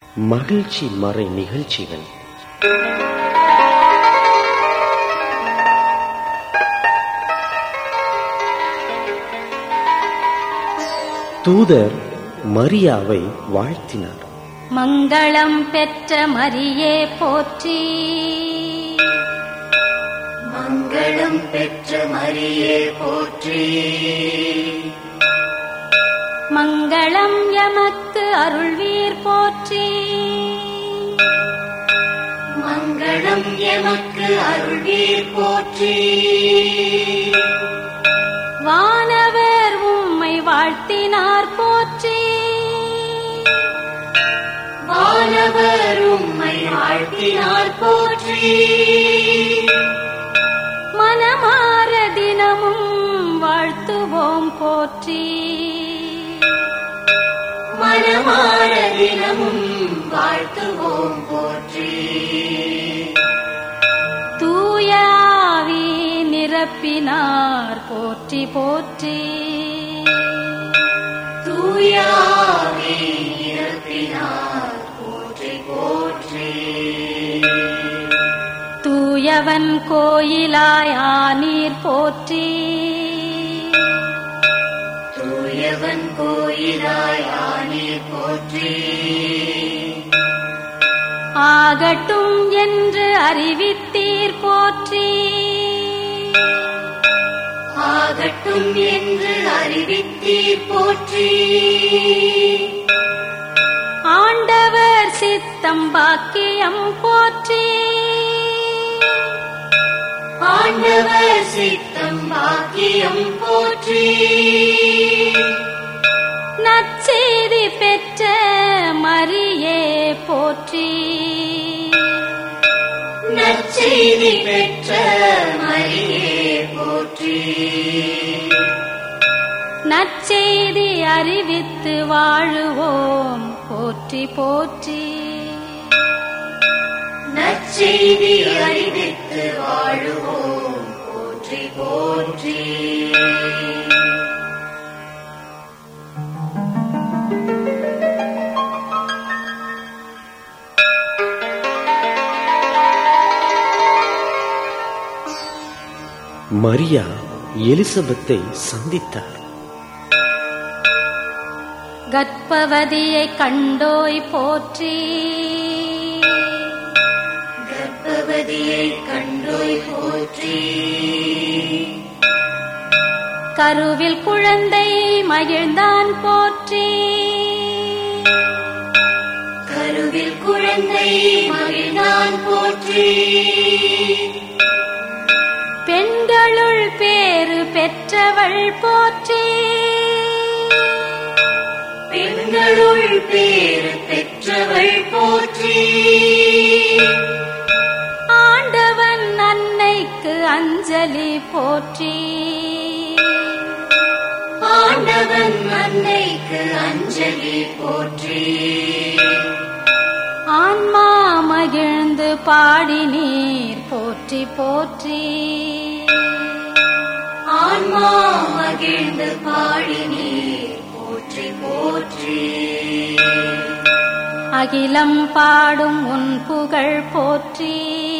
மகிழ்ச்சி மறை நிகழ்ச்சிகள். தூதர் மரியாவை வாழ்த்தினார். மங்களம் பெற்ற மரியே போற்றி, மங்களம் பெற்ற மரியே போற்றி. மங்களம் எமக்கு அருள்வீர் போற்றி, மங்களம் எமக்கு அருள்வீர் போற்றி. வானவர் உம்மை வாழ்த்தினார் போற்றி, வானவர் உம்மை வாழ்த்தினார் போற்றி. மனமார தினமும் வாழ்த்துவோம் போற்றி, மனமார தினமும் வாழ்த்துவோம் போற்றி. தூய ஆவி நிரப்பினார் போற்றி போற்றி, தூய ஆவி நிரப்பினார் போற்றி போற்றி. தூயவன் கோயிலாய் ஆனீர் போற்றி, தூயவன் கோயிலாய் ஆனீர் போற்றி. ஆகட்டும் என்று அறிவித்தீர் போற்றி, ஆகட்டும் என்று அறிவித்தீர் போற்றி. ஆண்டவர் சித்தம் பாக்கியம் போற்றி, ஆண்டவர் சித்தம் பாக்கியம் போற்றி. நற்செய்தி பெற்ற மரியே போற்றி, நற்செய்தி பெற்ற மரியே போற்றி. நற்செய்தி அறிவித்து வாழுவோம் போற்றி போற்றி, நற்செய்தி அறிவித்து வாழுவோம் போற்றி போற்றி. மரியா எலிசபெத்தை சந்தித்தார். கர்ப்பவதியை கண்டோய் போற்றி, கர்ப்பவதியை கண்டோய் போற்றி. கருவில் குழந்தை மகிழ்ந்தான் போற்றி, கருவில் குழந்தை மகிழ்ந்தான் போற்றி. பெண்களுள் பேறு பெற்றவள் போற்றி, பெண்களுள் பேறு பெற்றவள் போற்றி. ஆண்டவன் அன்னைக்கு அஞ்சலி போற்றி, ஆண்டவன் அன்னைக்கு அஞ்சலி போற்றி. ஆன்மா மகிழ்ந்து பாடினீர் போற்றி போற்றி, ஆன்மா மகிழ்ந்து பாடினீர் போற்றி போற்றி. அகிலம் பாடும் உன் புகழ் போற்றி,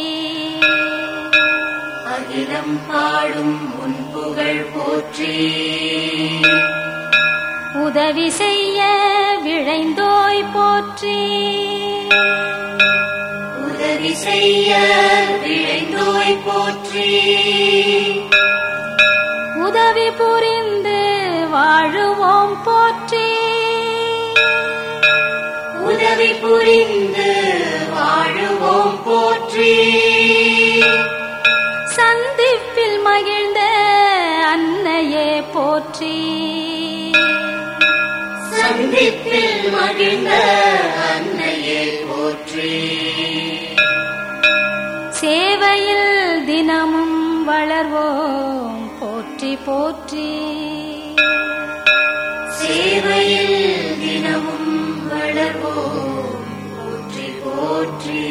அகிலம் பாடும் உன் புகழ் போற்றி. உதவி செய்ய விழைந்தோய் போற்றி, உதவி செய்ய விழைந்தோய் போற்றி. உதவி புரிந்து வாழுவோம் போற்றி, உதவி புரிந்து வாழுவோம் போற்றி. சந்திப்பில் மகிழ்ந்த அன்னையே போற்றி, சந்திப்பில் மகிழ்ந்த அன்னையே போற்றி. சேவையில் தினமும் வளர்வோம் போற்றி போற்றி, சேவையில் தினமும் வளர்வோம் போற்றி போற்றி.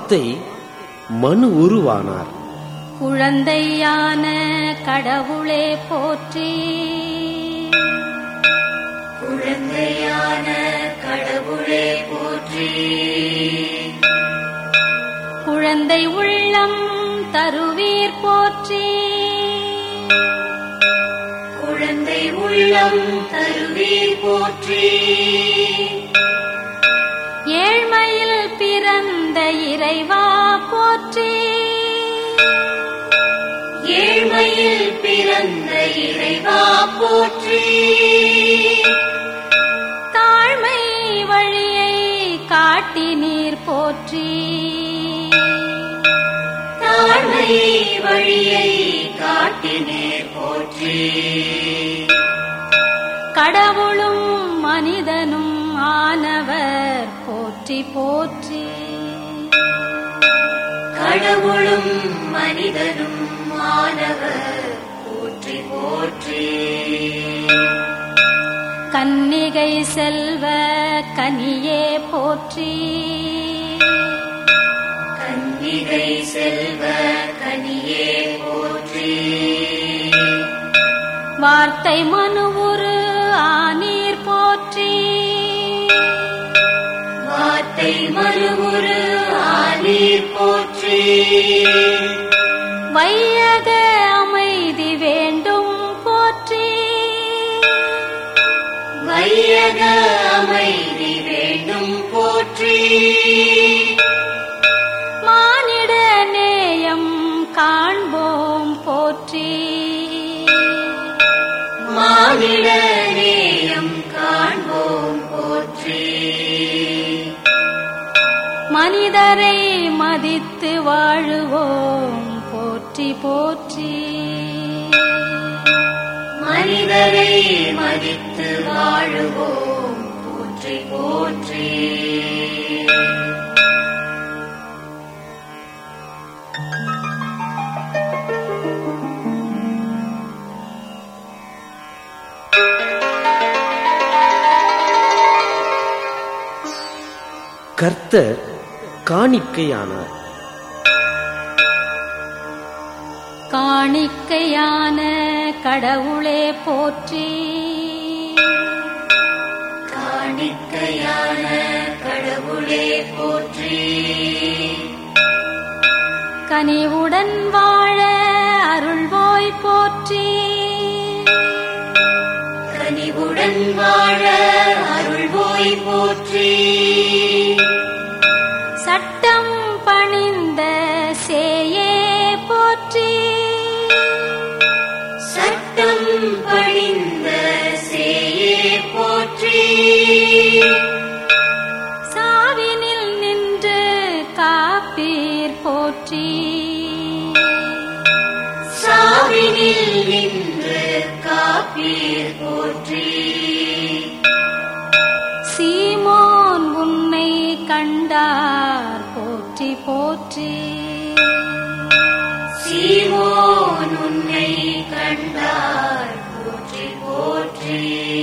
வார்த்தை மனு உருவானார். குழந்தையான கடவுளே போற்றி. குழந்தையான கடவுளே போற்றி. குழந்தை உள்ளம் தருவீர் போற்றி. குழந்தை உள்ளம் தருவீர் போற்றி. ஏழ்மையில் பிறந்த இறைவா போற்றி. ஏழ்மையில் பிறந்த இறைவா போற்றி. தாழ்மை வழியை காட்டினீர் போற்றி. தாழ்மை வழியை காட்டினீர் போற்றி. கடவுளும் மனிதனும் ஆனவர் போற்றி போற்றி. கடவுளும் மனிதனும் ஆனவர் போற்றி போற்றி. கன்னிகை செல்வ கனியே போற்றி. கன்னிகை செல்வ கனியே போற்றி. வார்த்தை மனுவுரு ஆனீர் போற்றி. வார்த்தை மனுவுரு ஆனீர் போற்றி. வையக அமைதி வேண்டும் போற்றி. வையக அமைதி வேண்டும் போற்றி. மானிட நேயம் காண்போம் போற்றி. மானிட நேயம் காண்போம் போற்றி. மனிதரை மதித்து வாழுவோம் போற்றி போற்றி. மனிதரை மதித்து வாழுவோம் போற்றி போற்றி. கர்த்தர் காணிக்கையானார். காணிக்கையான கடவுளே போற்றி. காணிக்கையான கடவுளே போற்றி. கனிவுடன் வாழ அருள்வோய் போற்றி. கனிவுடன் வாழ அருள்வோய் போற்றி. சட்டம் பணிந்த சேயே போற்றி. சட்டம் பணிந்த சேயே போற்றி. சாவினில் நின்று காப்பீர் போற்றி. சாவினில் நின்று காப்பீர் போற்றி. சீமோன் உன்னை கண்டார் போற்றி போற்றி. சீமோன் உன்னை கண்டார் போற்றி போற்றி.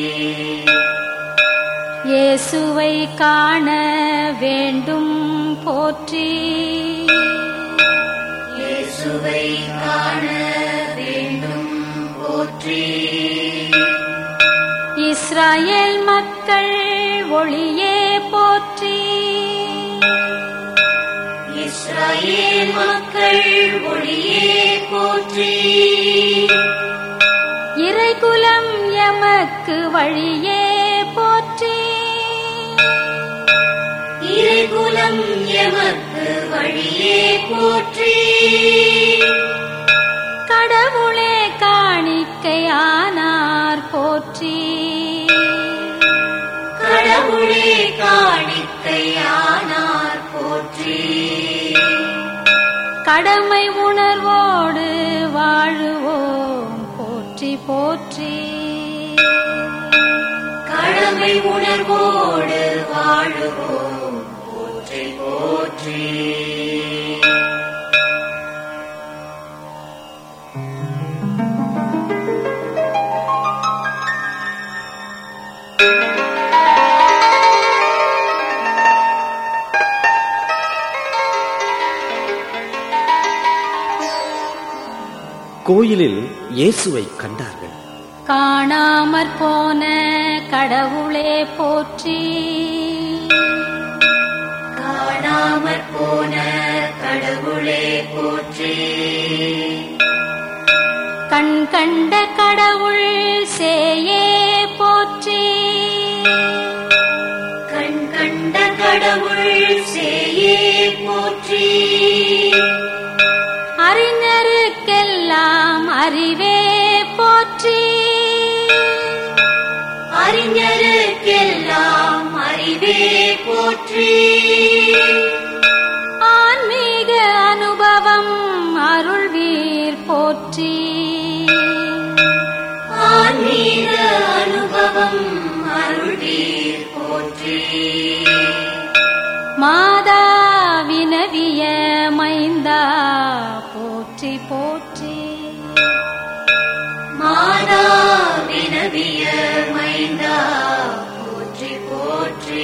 இயேசுவை காண வேண்டும் போற்றி. இயேசுவை காண வேண்டும் போற்றி. இஸ்ராயேல் மக்கள் ஒளியே போற்றி. இஸ்ராயேல் மக்கள் ஒளியே போற்றி. இறைகுலம் எமக்கு வழியே போற்றி. இறைகுலம் எமக்கு வழியே போற்றி. கடவுளே காணிக்கையானார் போற்றி. கடவுளே காணிக்கையானார் போற்றி. கடமை உணர்வோடு வாழுவோம் போற்றி போற்றி. கடமை உணர்வோடு வாழுவோம் போற்றி போற்றி. இக்கோயிலில் இயேசுவை கண்டார்கள். காணாமற் போன கடவுளே போற்றி, காணாமற் போன கடவுளே போற்றி, கண் கண்ட கடவுள் சேயே போற்றி, கண் கண்ட கடவுள் சேயே போற்றி, அறிஞருக்கெல்லாம் அறிவே போற்றி, அறிஞருக்கெல்லாம் அறிவே போற்றி, ஆன்மீக அனுபவம் அருள்வீர் போற்றி, ஆன்மீக அனுபவம் அருள்வீர் போற்றி, மாதா வினவிய மைந்தா போற்றி போற்றி, மாதா வினவிய மைந்தா போற்றி போற்றி,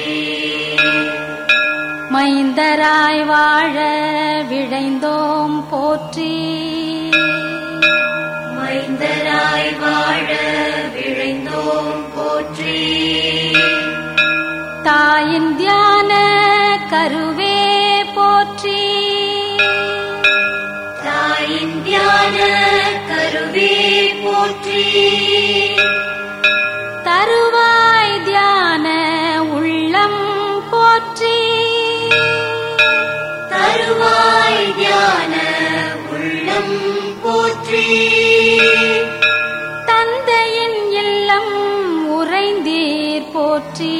மைந்தராய் வாழ விழைந்தோம் போற்றி, மைந்தராய் வாழ விழைந்தோம் போற்றி, தாயின் தியான கருவே போற்றி, தாயின் தியான கருவே போற்றி, தருவாய் தியான உள்ளம் போற்றி, தருவாய் தியான உள்ளம் போற்றி, தந்தையின் இல்லம் உறைந்தீர் போற்றி,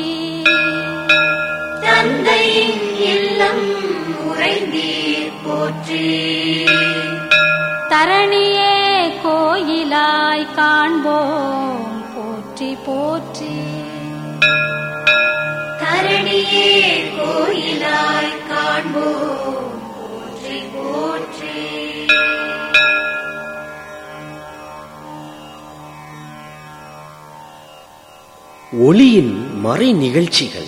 தந்தையின் இல்லம் உறைந்தீர் போற்றி, தரணியே கோயிலாய் காண்போம் போற்றி போற்றி, தரணியே கோயிலாய் காண்போம் போற்றி போற்றி, ஒளியின் மறை நிகழ்ச்சிகள்.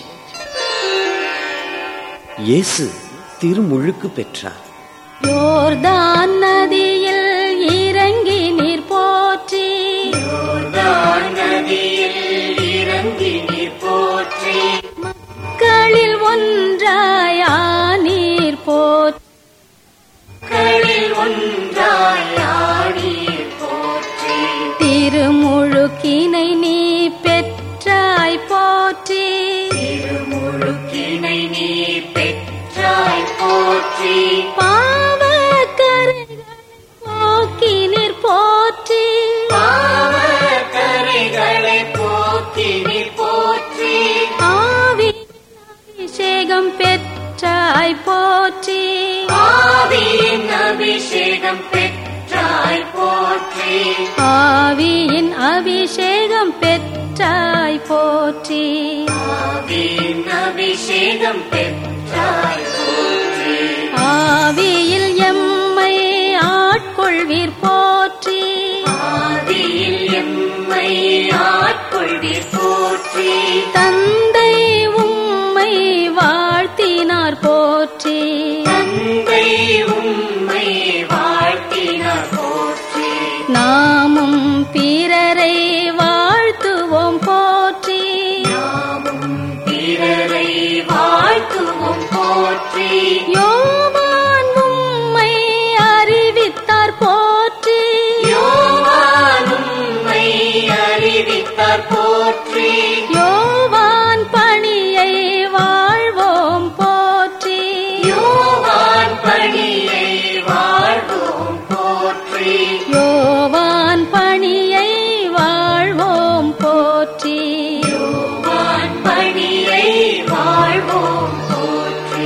இயேசு திருமுழுக்கு பெற்றார். யோர்தான் நதியில் இறங்கி நீர் போற்றி, யோர்தான் நதியில் இறங்கி நீர் போற்றி, மக்களில் ஒன்றாயா நீர் போற்றி, மக்களில் ஒன்றாயானீர் போற்றி, திருமுழுக்கினை நீ பெற்றாய் போற்றி, திருமுழுக்கினை நீ பெற்றாய் போற்றி, பாவக்கரைகளை போக்கி நீர் போற்றி, பாவக்கரைகளை போக்கி நீர் போற்றி, ஆவியின் அபிஷேகம் பெற்றாய் போற்றி, ஆவியின் அபிஷேகம் பெற்றாய் போற்றி, ஆவியின் அபிஷேகம் பெற்றாய் போற்றி, ஆவியின் அபிஷேகம் பெற்றாய் போற்றி, ஆவியில் எம்மை ஆட்கொள்வீர் போற்றி, ஆவியில் எம்மை ஆட்கொள்வீர் போற்றி, தந்தை உம்மை வாழ்த்தினார் போற்றி, தந்தை உம்மை வாழ்த்தினார் போற்றி, நாமும் பிறரை வாழ்த்துவோம் போற்றி, நாமும் பிறரை வாழ்த்துவோம் போற்றி, யோவான் உம்மை அறிவித்தார் போற்றி, யோவான் உம்மை அறிவித்தார் போற்றி, யோவான் பணியை வாழ்வோம் போற்றி, யோவான் பணியை வாழ்வோம் போற்றி, யோவான் பணியை வாழ்வோம் போற்றி, யோவான் பணியை வாழ்வோம் போற்றி.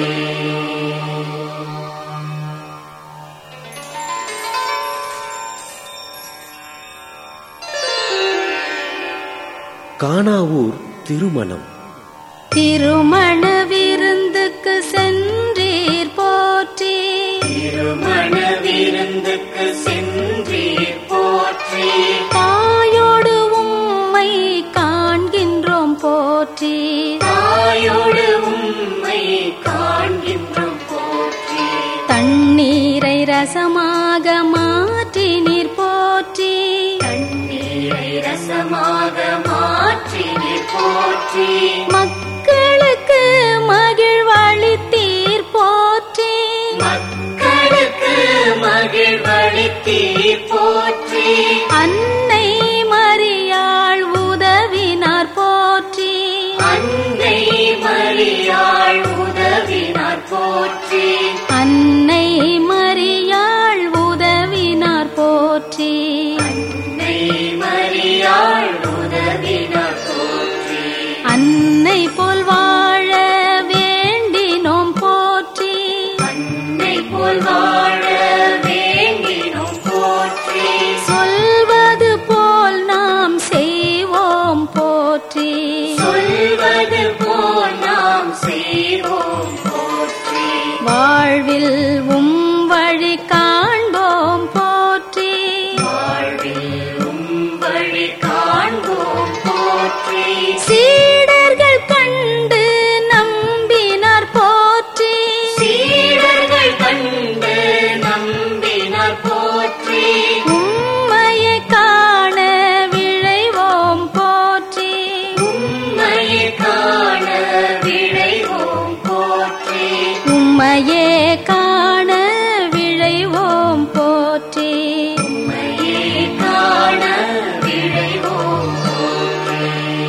கானாவூர் திருமணம். திருமண விருந்துக்கு சென்றீர் போற்றி, திருமண விருந்துக்கு சென்றீர் போற்றி, தாயோடு உம்மை காண்கின்றோம் போற்றி, தாயோடு உம்மை காண்கின்றோம் போற்றி, தண்ணீரை ரசமாக மாற்றி நீர் பரவசமாக மாற்றினீர் போற்றி. மக்களுக்கு மகிழ்வளித்தீர் போற்றி. மக்களுக்கு மகிழ்வளித்தீர் போற்றி. அன்னை மரியாள் உதவினார் போற்றி. அன்னை மரியாள் உதவினார் போற்றி. அன்னை மரியாள் உதவினார் போற்றி. அன்னை மரியாள் உதவினார் போற்றி. அன்னை போல் வாழ வேண்டினோம் போற்றி. அன்னை போல் வாழ வேண்டினோம் போற்றி. சொல்வது போல் நாம் செய்வோம் போற்றி. சொல்வது போல் நாம் செய்வோம் போற்றி. வாழ்வில் வழி காண்போம் போற்றி. வாழ்வில் வழி காண்போம் போற்றி. சீடர்கள் கண்டு நம்பினார் போற்றி. சீடர்கள் கண்டு நம்பினார் போற்றி. உம்மையை காண விழைவோம் போற்றி. உம்மையை காண விழைவோம் போற்றி. உம்மையே காண விழைவோம் போற்றி. உம்மையே காண விழைவோம் போற்றி.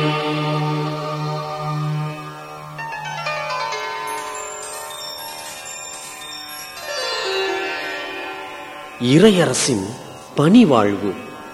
இறையரசின் பணிவாழ்வு.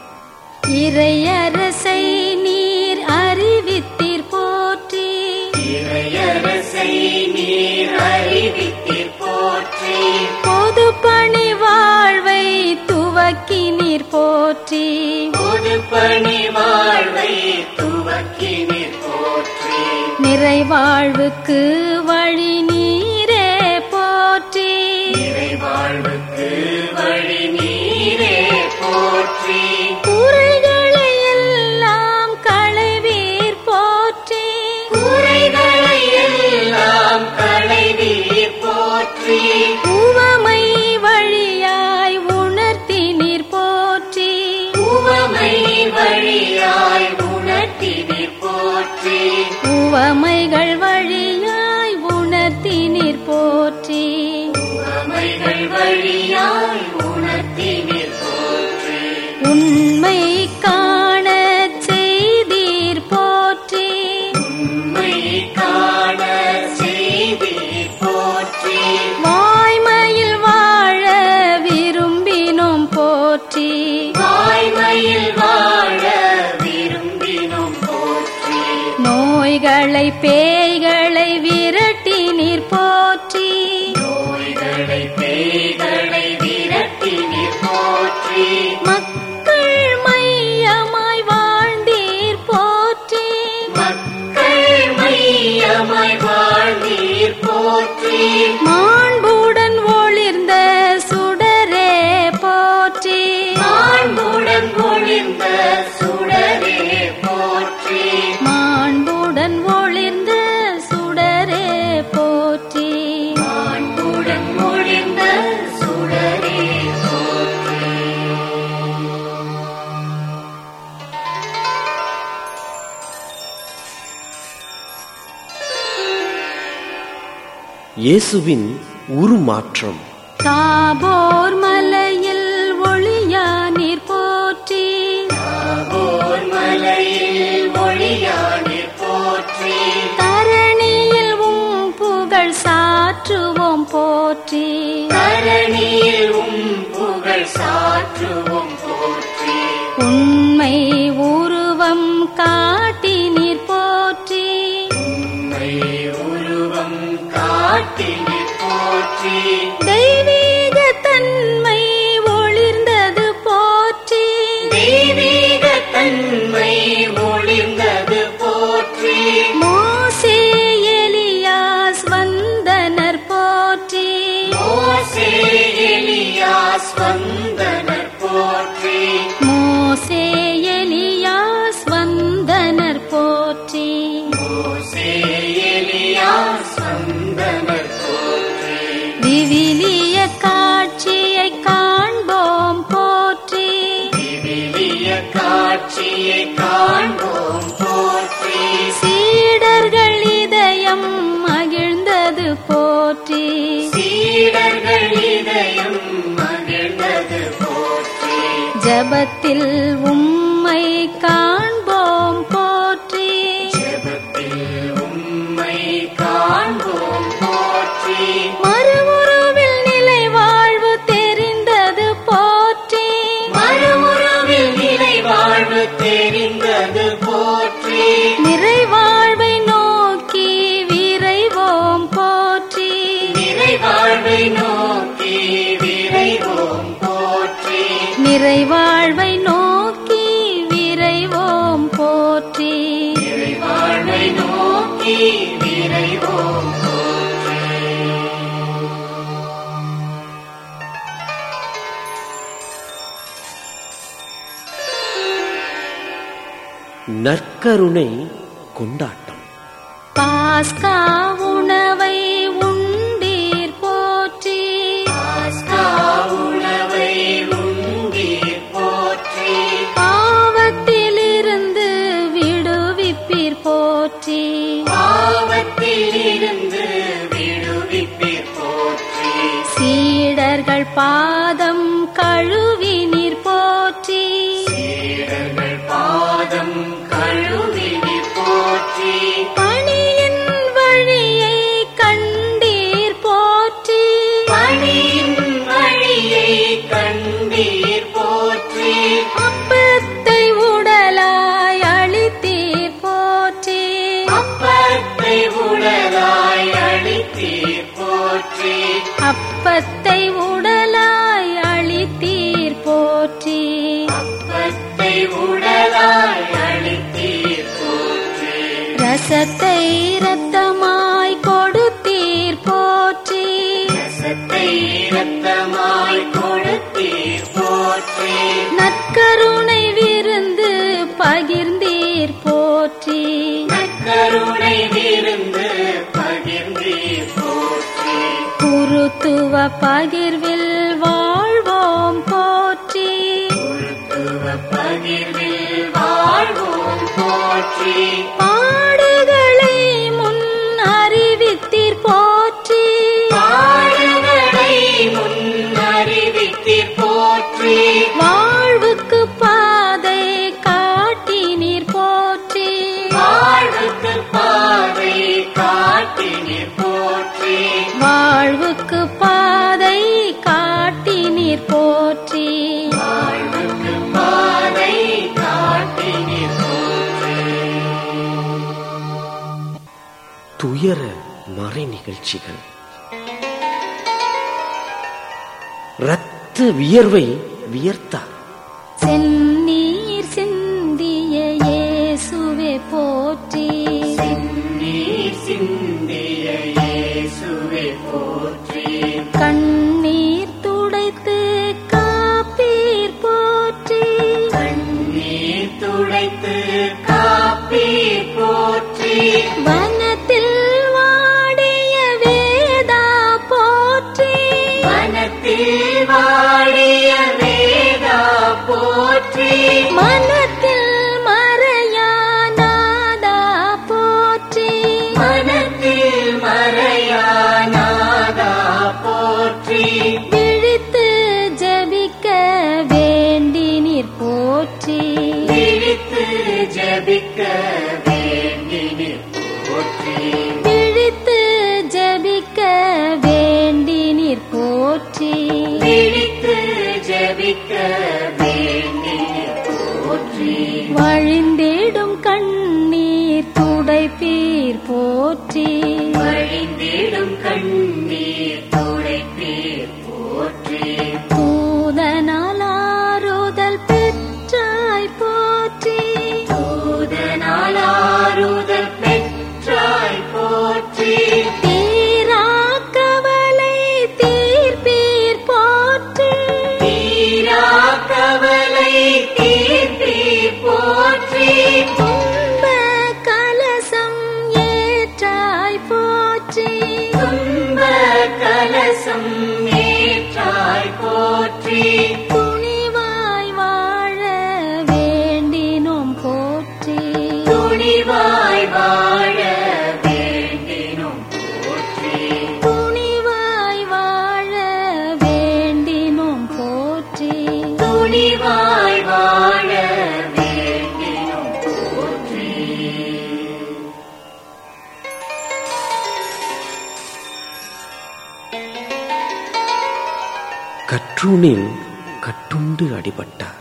இறையரசை நீர் அறிவித்தீர் போற்றி. இறையரசை நீர் அறிவித்தீர் போற்றி. பொது பணி வாழ்வை துவக்கினீர் போற்றி. பொது பணி வாழ்வை துவக்கினீர் போற்றி. நிறைவாழ்வுக்கு வழி நீரே போற்றி. நிறைவாழ்வுக்கு வழி நீரே போற்றி. குறைகளை எல்லாம் களைவீர் போற்றி. குறைகளை எல்லாம் களைவீர் போற்றி. உவமை வழியாய் உணர்த்தினீர் போற்றி. உவமை வழியாய் உணர்த்தினீர் போற்றி. உவமைகள் வழியாய் உணர்த்தினீர் போற்றி. உவமைகள் வழியாய் உணர்த்தினீர் போற்றி. உண்மை காண செய்தீர் போற்றி. உம்மை காண செய்தீர் போற்றி. வாய்மையில் வாழ விரும்பினோம் போற்றி. வாய்மையில் வாழ விரும்பினோம் போற்றி. நோய்களை பேய்களை விரட்டினீர் போற்றி. நோய்களை பேய்களை விரட்டினீர் போற்றி. மக்கள் மையமாய் வாழ்ந்தீர் போற்றி. மக்கள் மையமாய் வாழ்ந்தீர் போற்றி. மாண்புடன் ஒளிர்ந்த சுடரே போற்றி. மாண்புடன் ஒளிர்ந்த சுடரே போற்றி. மாண்புடன் ஒளிர்ந்த சுடரே போற்றி. மாண்புடன் ஒளிர்ந்த சுடரே போற்றி. இயேசுவின் உருமாற்றம். தாபோர் மலையில் ஒளியானீர் போற்றி. தாபோர் மலையில் ஒளியானீர் போற்றி. தரணியில் புகழ் சாற்றுவோம் போற்றி. தரணியில் புகழ் சாற்றுவோம் போற்றி. உண்மை உருவம் காட்டினீர் போற்றி. உம்மை உருவம் காட்டினீர் போற்றி. தெய்வீக தன்மை ஒளிர்ந்தது போற்றி. தெய்வீக தன்மை ஒளிர்ந்தது போற்றி. மோசே எலியாஸ் வந்தனர் போற்றி. மோசே எலியாஸ் வந்தனர் போற்றி. மோசே எலியாஸ் வந்தனர் போற்றி. மோசே எலியாஸ் வந்தனர் போற்றி. விவிலிய காட்சியை காண்போம் போற்றி. விவிலிய காட்சியை ஜெபத்தில் உம்மை காண்போம் போற்றி. ஜெபத்தில் உம்மை காண்போம் போற்றி. மறுவுருவில் நிலை வாழ்வு தெரிந்தது போற்றி. மறுவுருவில் நிலை வாழ்வு தெரிந்தது போற்றி. நிறைவாழ்வை நோக்கி விரைவோம் போற்றி. நிறைவாழ்வை நோக்கி விரைவோம் போற்றி. நிறைவாழ்வை நோக்கி விரைவோம் போற்றி. நிறைவாழ்வை நோக்கி விரைவோம் போற்றி. நற்கருணை கொண்டாட்டம். பாஸ்கா உணவை உண்டீர் போற்றி. பாஸ்கா உணவை உண்டீர் போற்றி. பாவத்திலிருந்து விடுவிப்பீர் போற்றி. பாவத்திலிருந்து விடுவிப்பீர் போற்றி. சீடர்கள் பாதம் கழுவினீர் போற்றி. சீடர்கள் பாதம் கழுவினீர் போற்றி. பணியின் வழியை கண்டீர் போற்றி. பணியின் வழியை கண்டீர் போற்றி. அப்பத்தை உடலாய் அளித்தீர் போற்றி. அப்பத்தை உடலாய் அளித்தீர் போற்றி. அப்பத்தை உடலாய் அளித்தீர் போற்றி. அப்பத்தை உடலாய் அளித்தீர் போற்றி. ரசத்தை இரத்தமாய் கொடுத்தீர் போற்றி. ரசத்தை இரத்தமாய் கொடுத்தீர் போற்றி. நற்கருணை விருந்து பகிர்ந்தீர் போற்றி. நற்கருணை விருந்து பகிர்ந்தீர் போற்றி. குருத்துவ பகிர்வில் வாழ்வோம் போற்றி. குருத்துவ பகிர்வில் வாழ்வோம் போற்றி. பாடுகளை முன் அறிவித்தீர் போற்றி. பாடுகளை முன் அறிவித்தீர் போற்றி. வாழ்வுக்கு பாதை காட்டினீர் போற்றி. வாழ்வுக்கு பாதை காட்டினீர் போற்றி. வாழ்வுக்கு பாதை காட்டினீர் போற்றி. வாழ்வுக்கு பாதை காட்டினீர் போற்றி. துயர மறை நிகழ்ச்சிகள். இரத்த வியர்வை வியர்த்தார். செந்நீர் சிந்திய இயேசுவே போற்றி. நீர் சிந்திய இயேசுவே போற்றி. கண்ணீர் துடைத்து காப்பீர் போற்றி. கண்ணீர் துடைத்து காப்பீர் போற்றி. வனத்தில் வாடிய வேதா போற்றி. வனத்தில் வாடிய வேதா போற்றி. மனத்தில் மறையானாதா போற்றி. மனத்தில் மறையானாதா போற்றி. விழித்து ஜெபிக்க வேண்டினீர் போற்றி. விழித்து ஜெபிக்க வேண்டினீர் போற்றி. விழித்து ஜெபிக்க வேண்டினீர் போற்றி. விழித்து ஜெபிக்க வேண்டினீர் போற்றி. வழிந்திடும் கண்ணீர் துடைப்பீர் போற்றி. வழிந்திடும் கண்ணீர் துடைப்பீர் போற்றி. தூதனால் ஆறுதல் பெற்றாய் போற்றி. தூதனால் ஆறுதல் பெற்றாய் போற்றி. தீரா கவலை தீர்ப்பீர் போற்றி. தீரா கவலை தீர்ப்பீர் போற்றி. துன்ப கலசம் ஏற்றாய் போற்றி. துன்ப கற்றூணில் கட்டுண்டு அடிபட்டார்.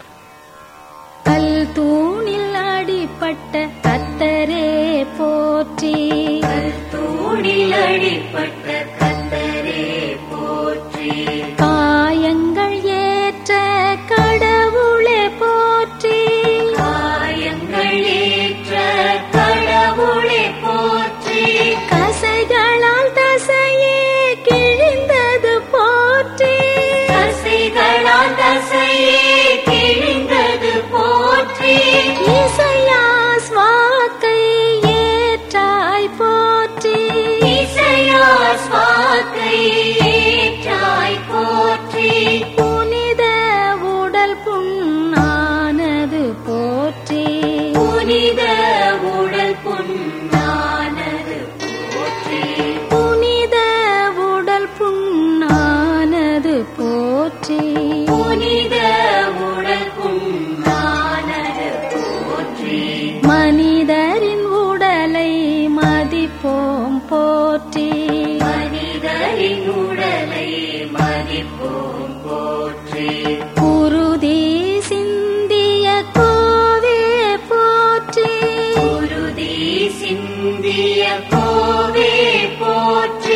கல் தூணில் அடிபட்ட கர்த்தரே போற்றி. கல் தூணில் அடிபட்ட கர்த்தரே போற்றி. காயங்கள் ஏற்ற கடவுளே போற்றி. காயங்கள் ஏற்ற கடவுளே போற்றி. கசைகளால் தசையே கிழிந்தது போற்றி. தசைகளால் தசையே கிழிந்தது போற்றி. இசையாஸ் வாக்கை ஏற்றாய் போற்றி. இசையாஸ் வாக்கை ஏற்றாய் போற்றி. புனித உடல் புண்ணானது போற்றி. புனித உடல் புண்ணானது போற்றி. புனித உடல் புண்ணானது போற்றி. புனித உடல் புண்ணானது போற்றி. மனிதரின் உடலை மதிப்போம் போற்றி. மனிதரின் உடலை மதிப்போம் போற்றி. குருதி சிந்திய கோவே போற்றி. குருதி சிந்திய கோவே போற்றி.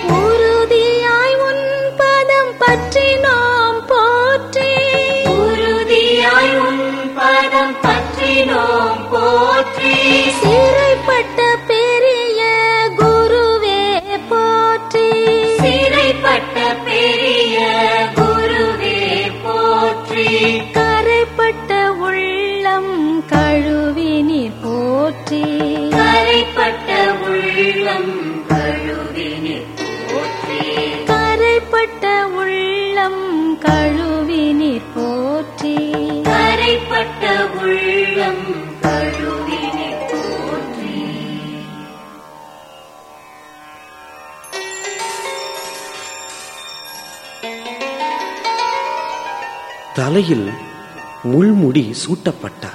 உறுதியாய் உன் பதம் பற்றினோம் போற்றி. உறுதியாய் உன் பதம் பற்றினோம் போற்றி. சிறைப்பட்ட பெரிய குருவே போற்றி. சிறைப்பட்ட பெரிய குருவே போற்றி. கரைப்பட்ட உள்ளம் கழுவினீர் போற்றி. கரைப்பட்ட உள்ளம் கழுவினீர் போற்றி. கரைப்பட்ட உள்ளம் கழுவினீர் போற்றி. கரைப்பட்ட உள்ளம் கழுவினீர் போற்றி. தலையில் முள்முடி சூட்டப்பட்டார்.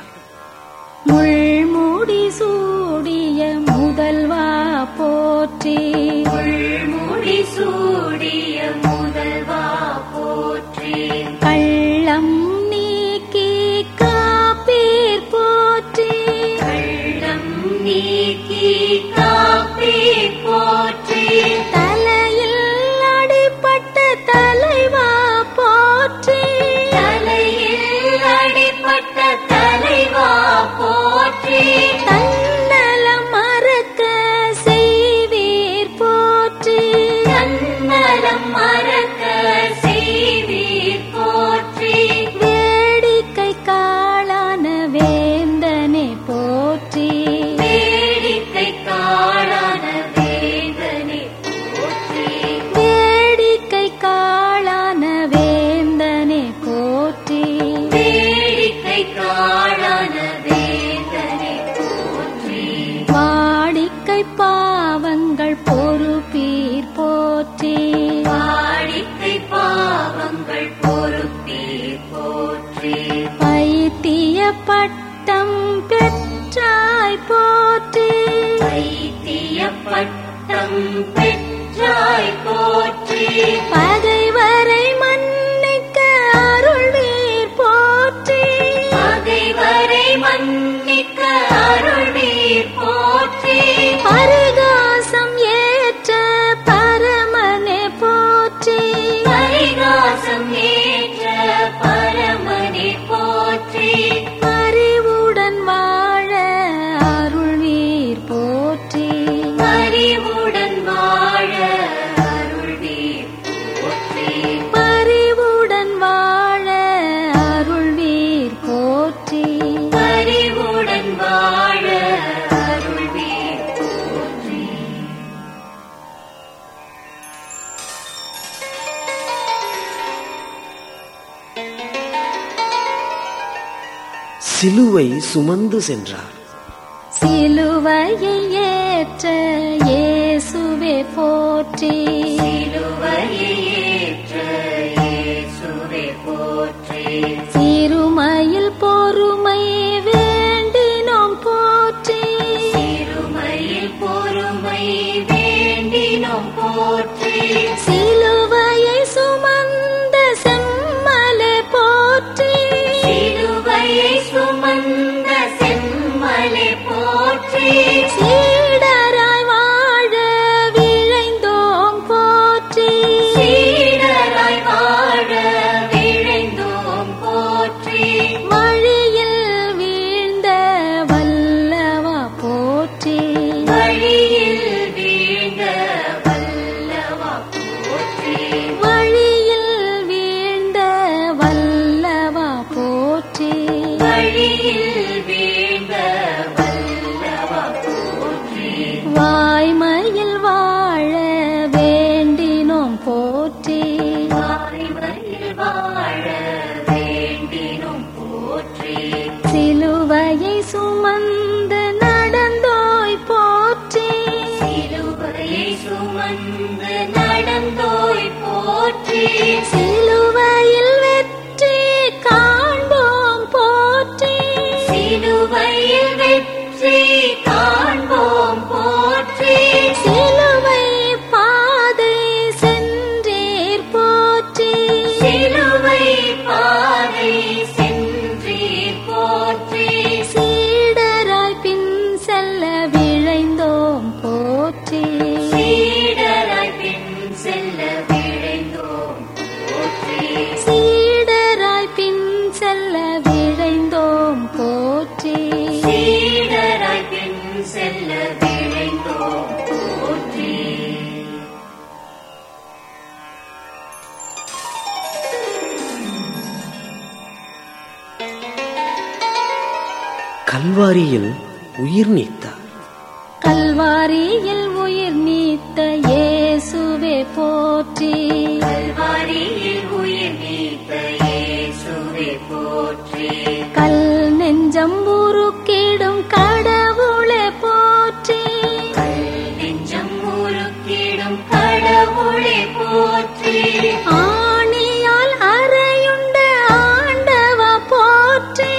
முள்முடி சூடிய முதல்வா போற்றி. முள்முடி சூடிய முதல்வா போற்றி. கள்ளம் நீக்கி காப்பீர் போற்றி. கள்ளம் நீக்கி காப்பீர் போற்றி. தலையில் அடிபட்ட தலைவா போற்றி. தலையில் அடிபட்ட தலைவா போற்றி. தன்னலம் மறக்க செய்வீர் போற்றி. தன்னலம் மறக்க செய்வீர் போற்றி. வேடிக்கை காளான வேந்தனே போற்றி. வேடிக்கை காளான வேதனை போற்றி. வேடிக்கை காளான வேந்தனே போற்றி. வேடிக்கை காளான வேதனை போற்றி. வாடிக்கை பாவங்கள் பொறுப்பீர் போற்றி. வாடிக்கை பாவங்கள் பொறுப்பீர் போற்றி. வைத்திய பட்டம் பெற்றாய் போற்றி. வைத்திய பட்டம் பெற்றாய் போற்றி. பகைவரை மன்னிக்க அருள்வீர் போற்றி. பகைவரை மன்னிக்க அருள்வீர் போற்றி. பரிகாசம் ஏற்ற பரமனே போற்றி. பரிகாசம் ஏற்ற பரமனே போற்றி. அறிவுடன் வாழ அருள்வீர் போற்றி. அறிவுடன் வாழ அருள்வீர் போற்றி. அறிவுடன் வாழ அருள்வீர் போற்றி. அறிவுடன் வாழ அருள்வீர் போற்றி. சிலுவை சுமந்து சென்றார். சிலுவையை ஏற்ற இயேசுவே போற்றி. சிலுவையை ஏற்ற இயேசுவே போற்றி. சிறுமையில் பொறுமை வேண்டினோம் போற்றி. சிறுமையில் பொறுமை வேண்டினோம் போற்றி. சிலுவையை சுமந்த செம்ம வாய்மையில் வாழ வேண்டினோம் போற்றி. வாய்மையில் வாழ வேண்டினோம் போற்றி. சிலுவையை சுமந்து நடந்தோய் போற்றி. சிலுவையை சுமந்து நடந்தோய் போற்றி. சிலுவையில் வெற்றி காண்போம் போற்றி. சிலுவையில் வெற்றி காண்போம் போற்றி. சிலுவை பாதை சென்றீர் போற்றி. சிலுவை பாதை சென்றீர் போற்றி. சீடராய் பின் செல்ல விழைந்தோம் போற்றி. சீடராய் பின் செல்ல விழைந்தோம் போற்றி. சீடராய் பின் செல்ல விழைந்தோம் போற்றி. சீடராய் பின் செல்ல விழைந்தோம் போற்றி. கல்வாரியில் உயிர் நீத்தார். கல்வாரியில் உயிர் நீத்த இயேசுவே போற்றி. கல்வாரியில் உயிர் நீத்த இயேசுவே போற்றி. கல் நெஞ்சம் உருக்கிடும் கடவுளே போற்றி. கல் நெஞ்சம் உருக்கிடும் கடவுளே போற்றி. ஆணியால் அறையுண்ட ஆண்டவா போற்றி.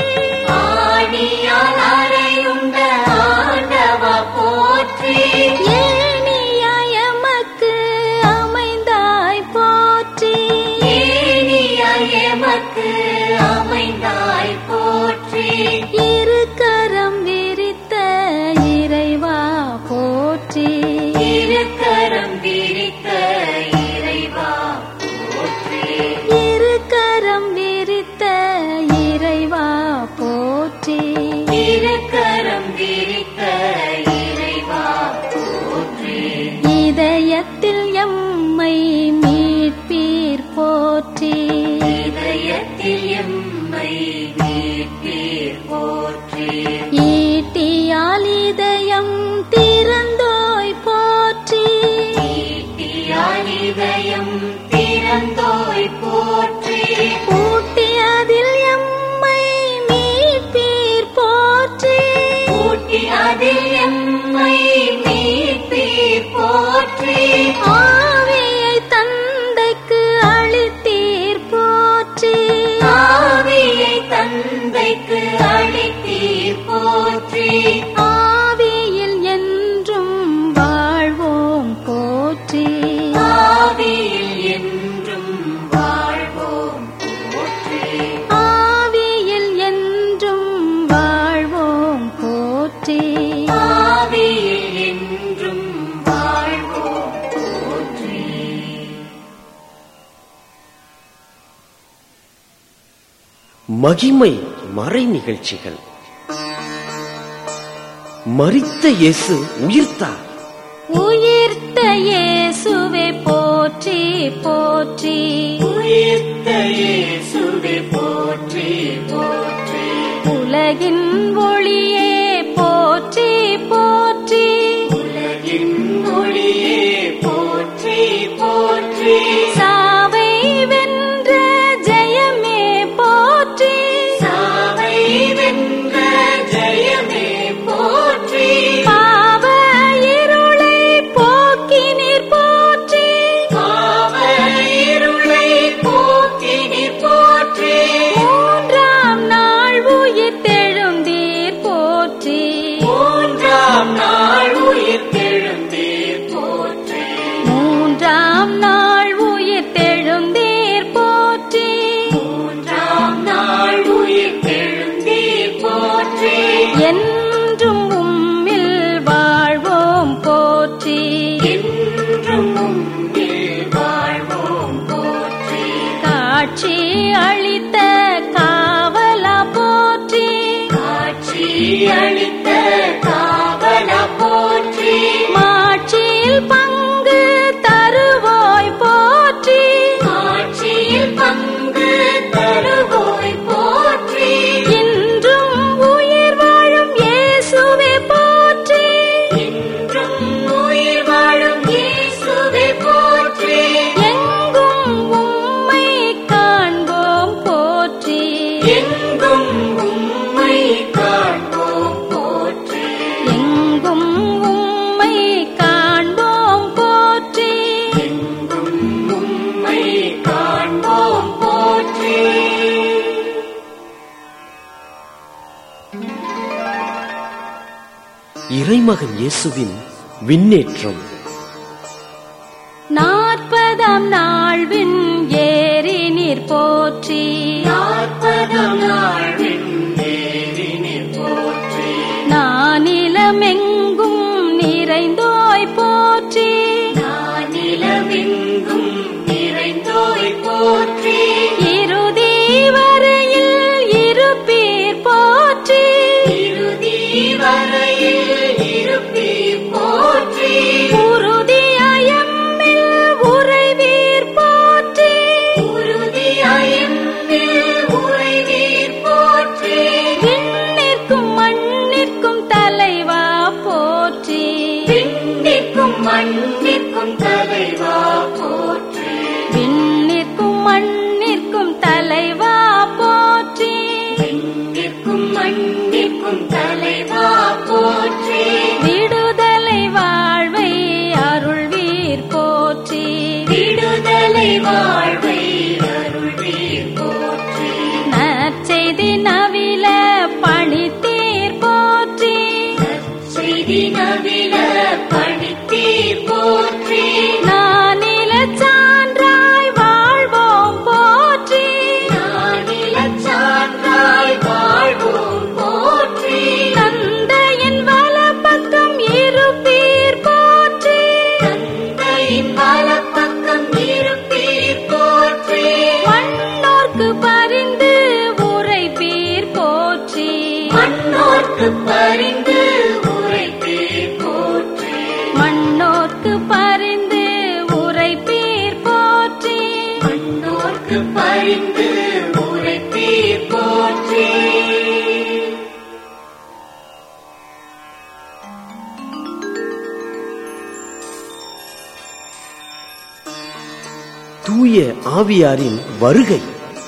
ஆணியால் அறையுண்ட ஆண்டவா போற்றி. ஏணியாய் எமக்கு அமைந்தாய் போற்றி. ஏணியாய் எமக்கு அமைந்தாய் போற்றி. இரு கரம் விரித்த இறைவா போற்றி. இரு கரம் விரித்த இறைவா போற்றி. இரு கரம் விரித்த இறைவா போற்றி. இரு கரம் விரித்த இறைவா போற்றி. இதயத்தில் எம்மை மீட்பீர் போற்றி. இதயத்தில் எம்மை மீட்பீர் போற்றி. ஈட்டியால் இதயம் திறந்தோய் போற்றி. ஈட்டியால் இதயம் திறந்தோய் போற்றி. ஊட்டி அதில் எம்மை மீட்பீர் போற்றி. ஊட்டி அதில் எம்மை மீட்பீர் போற்றி. ஆவியை தந்தைக்கு அளித்தீர் போற்றி. ஆவியை தந்தைக்கு அளித்தீர் போற்றி. ஆவியில் என்றும் வாழ்வோம் போற்றி. ஆவியில் என்றும் வாழ்வோம் போற்றி. ஆவியில் என்றும் வாழ்வோம் போற்றி. ஆவியில் என்றும் வாழ்வோம் போற்றி. மகிமை மறை நிகழ்ச்சிகள். மரித்த இயேசு உயிர்த்தார். உயிர்த்த இயேசுவே போற்றி போற்றி. உயிர்த்த இயேசுவே போற்றி போற்றி. உலகின் ஒளியே போற்றி போற்றி. உலகின் ஒளியே போற்றி போற்றி. சாவை வென்ற ஜெயமே போற்றி. சாவை வென்ற ஜெயமே போற்றி. பாவ இருளை போக்கினீர் போற்றி. பாவ இருளை போக்கினீர் போற்றி. மூன்றாம் நாள் உயிர் தெழுந்தீர் போற்றி. மூன்றாம் நாள் உயிர் தெழுந்தீர் போற்றி. மூன்றாம் நாள் உயிர் தெழுந்தீர் போற்றி. மூன்றாம் நாள் உயிர் தெழுந்தீர் போற்றி. என்றும் உம்மில் வாழ்வோம் போற்றி. என்றும் உம்மில் வாழ்வோம் போற்றி. காட்சி அளித்த காவலா போற்றி. காட்சி அளித்த காவலா போற்றி. இறைமகன் இயேசுவின் விண்ணேற்றம். 40ஆம் நாள் விண் ஏறி நீர் போற்றி. 40ஆம் நாள் விண் ஏறி நீர் போற்றி. நானிலமெங்கும் நிறைந்தோய் போற்றி. நானிலமெங்கும் நிறைந்தோய் போற்றி. இறுதி வரையில் இருப்பீர் போற்றி. இறுதி வரையில் இருப்பீர் போற்றி. உறுதியம்மில் உறைவீர் போற்றி. உறுதியம்மில் உறைவீர் போற்றி. விண்ணிற்கும் மண்ணிற்கும் தலைவா போற்றி. விண்ணிற்கும் மண்ணிற்கும் தலைவா போற்றி. விண்ணிற்கும் மண்ணிற்கும் தலைவா போற்றி. விண்ணிற்கும் மண்ணிற்கும் தலைவா போற்றி. விடுதலை வாழ்வை அருள்வீர் போற்றி. விடுதலை வாழ்வை அருள்வீர் போற்றி. நற்செய்தி நவில பணித்தீர் போற்றி. செய்தி நவில பணித்தீர் போற்றி. நானிலச் சான்றாய் வாழ்வோம் போற்றி. நானிலச் சான்றாய் வாழ்வோம் போற்றி. தந்தையின் வலப்பக்கம் இருப்பீர் போற்றி. தந்தையின் வலப்பக்கம் இருப்பீர் போற்றி. மண்ணோர்க்கு பரிந்து உரைப்பீர் போற்றி. மண்ணோர்க்கு பரிந்து உரைப்பீர் போற்றி. மண்ணோர்க்கு பரிந்து உரைப்பீர் போற்றி. மண்ணோர்க்கு பரிந்து உரைப்பீர் போற்றி. தூய ஆவியாரின் வருகை.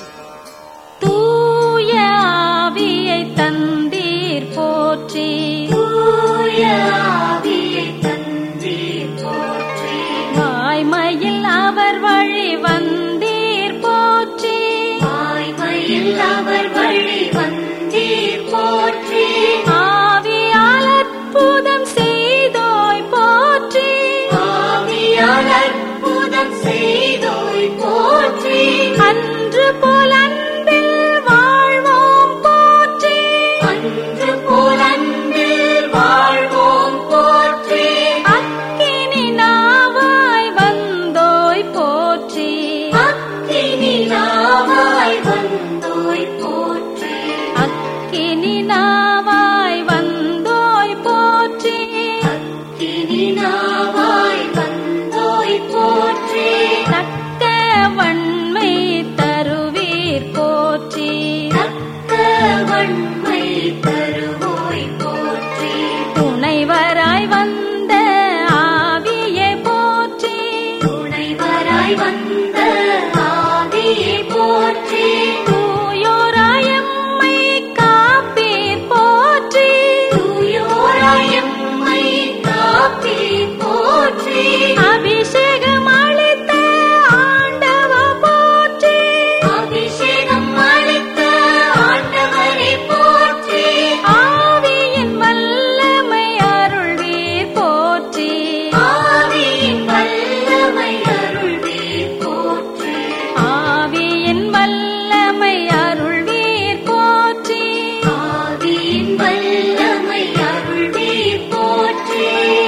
தூய ஆவியை தந்தீர் போற்றி. தூய ஆவியை தந்தீர் போற்றி. வாய்மையில் அவர் வழி வந்தீர் போற்றி. வாய்மையில் அவர் வழி வந்தீர் போற்றி. ஆவியால் அற்புதம் செய்தோய் போற்றி. ஆவியால் அற்புதம் செய்தோய் போற்றி. அன்று போல் அன்பில் வாழ்வோம் போற்றி. அன்று போல் அன்பில் வாழ்வோம் போற்றி. அக்கினி நாவாய் வந்தோய் போற்றி. அக்கினி நாவாய் வந்தோய் போற்றி. அக்கினி நாவாய் வந்தோய் போற்றி. அக்கினி நாவாய் வந்தோய் போற்றி. தக்க வன்மை தருவீர் போற்றி. தக்க வன்மை தருவோய் போற்றி. துணைவராய் வந்த ஆவியை போற்றி. துணைவராய் வந்த ஆவியை போற்றி. தூயோராயம்மை காப்பீர் போற்றி. தூயோராயம்மை காப்பீர் போற்றி. அபிஷேகம் அளித்த ஆண்டவா போற்றி. அபிஷேகம் அளித்த ஆண்டவரை போற்றி. ஆவியின் வல்லமை அருள்வீர் போற்றி. ஆவியின் வல்லமை அருள்வீர் போற்றி. ஆவியின் வல்லமை அருள்வீர் போற்றி. ஆவியின் வல்லமை அருள்வீர் போற்றி.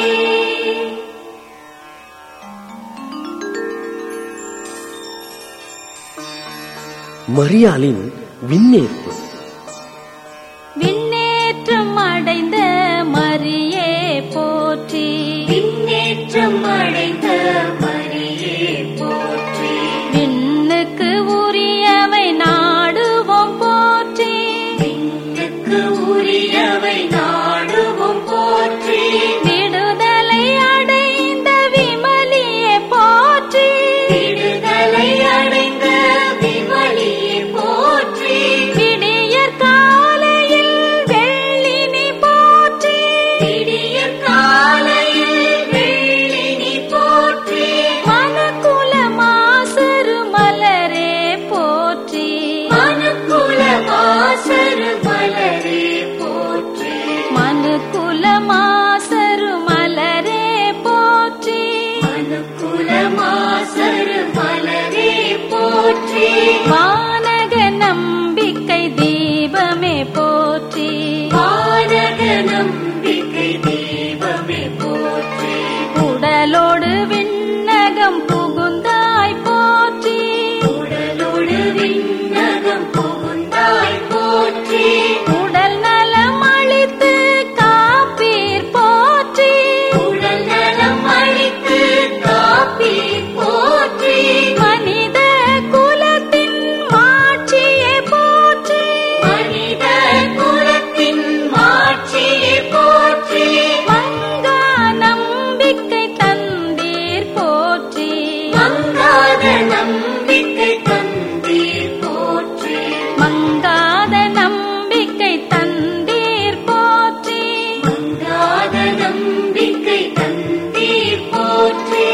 மரியாளின் விண்ணேற்பு. விண்ணேற்றம் அடைந்த மரியே போற்றி. விண்ணேற்றம் அடைந்த மரியே போற்றி. விண்ணுக்கு உரியவை நாடுவோம் போற்றி. விண்ணுக்கு உரியவை நாடுவோம் போற்றி. விடுதலை அடைந்த விமலியே போற்றி. விடுதலை அடைந்த விமலியே போற்றி. போற்றி. வானக நம்பிக்கை தீபமே போற்றி. வானக நம்பிக்கை தீபமே போற்றி. உடலோடு விண்ணகம் புகுந்தாய் போற்றி. உடலோடு விண்ணகம் புகுந்தாய் போற்றி. உடல் நலம் அளித்து காப்பீர் போற்றி. உடல் நலம் அளித்து காப்பீர் போற்றி. மனித குலத்தின் மாட்சியை போற்றி. மனித குலத்தின் மாட்சியை போற்றி. மங்கா நம்பிக்கை தந்தீர் போற்றி. மங்காத நம்பிக்கை தந்தீர் போற்றி. மங்காத நம்பிக்கை தந்தீர் போற்றி. மங்காத நம்பிக்கை தந்தீர் போற்றி.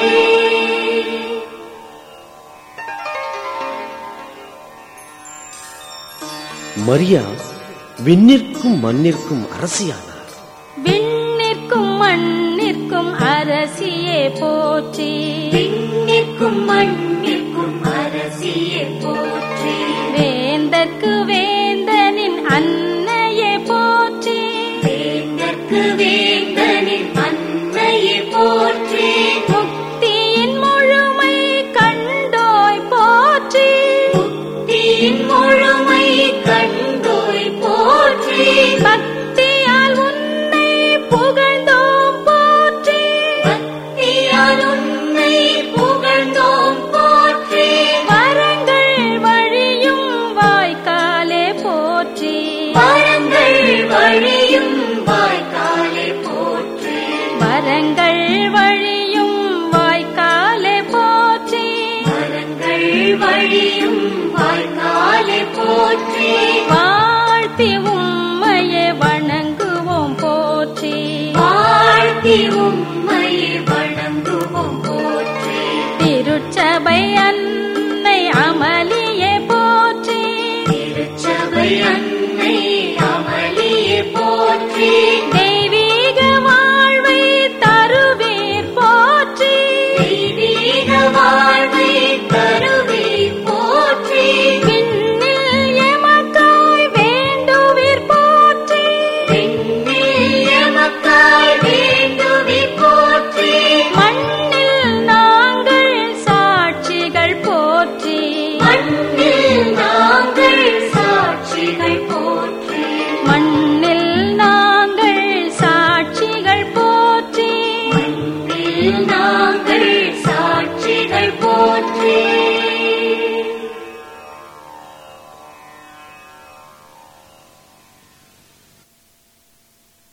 மரியா விண்ணிற்கும் மண்ணிற்கும் அரசியானார். விண்ணிற்கும் மண்ணிற்கும் அரசியே போற்றி. விண்ணிற்கும் மண்ணிற்கும் அரசியே போற்றி. வேந்தற்கு வேந்தனின் அன்னையே போற்றி. வேந்தற்கு வேந்தனின் அன்னையே போற்றி. முக்தியின் முழுமை கண்டோய் போற்றி. முக்தியின் முழுமை கண்டோய் போற்றி. பக்தியால் உன்னை புகழ்ந்தோம் போற்றி. பக்தியால் உன்னை புகழ்ந்தோம் போற்றி. வரங்கள் வழியும் வாய்க்காலே போற்றி. வரங்கள் வழியும் வாய்க்காலே போற்றி. வரங்கள் வழியும் வாய்க்காலே போற்றி. வரங்கள் வழியும் வாய்க்காலே போற்றி. வாழ்த்தி உம்மையே வணங்குவோம் போற்றி. வாழ்த்தி உம்மையை வணங்குவோம் போற்றி. திருச்சபை அன்னை அமளியே போற்றி. திருச்சபை அன்னை அமளியே போற்றி. தெய்வீக வாழ்வை தருவீர் போற்றி. தெய்வீக வாழ்வை தருவீர் போற்றி. விண்ணில் எமக்காய் வேண்டுவீர் போற்றி. விண்ணில் எமக்காய்